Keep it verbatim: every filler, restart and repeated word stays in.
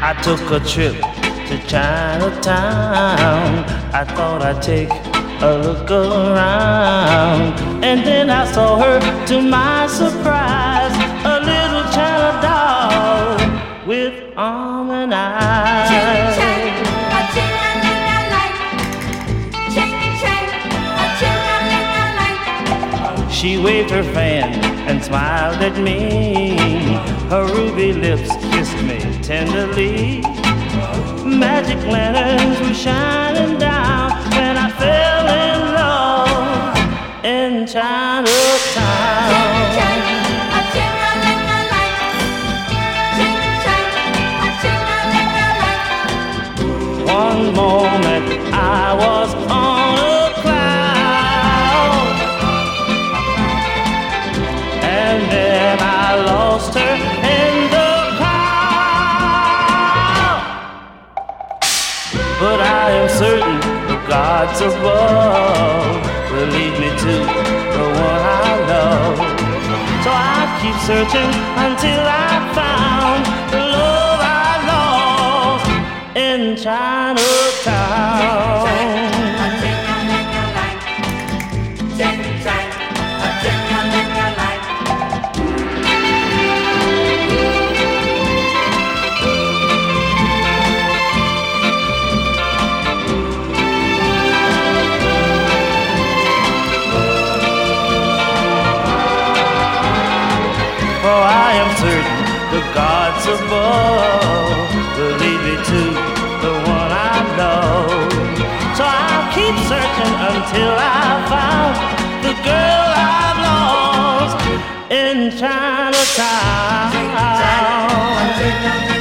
I took a trip to Chinatown. I thought I'd take a look around, and then I saw her, to my surprise, a little China doll with almond eyes. She waved her fan and smiled at me. Her ruby lips kissed me tenderly. Magic lanterns were shining down when I fell in love in Chinatown. One moment I was on a cloud, and then I lost her in the crowd. But I am certain the gods above will lead me to the one I love. So I keep searching until I found the love I lost in Chinatown. For I am certain the gods above will lead me to the one I love. So I'll keep searching until I found the girl I've lost in Chinatown.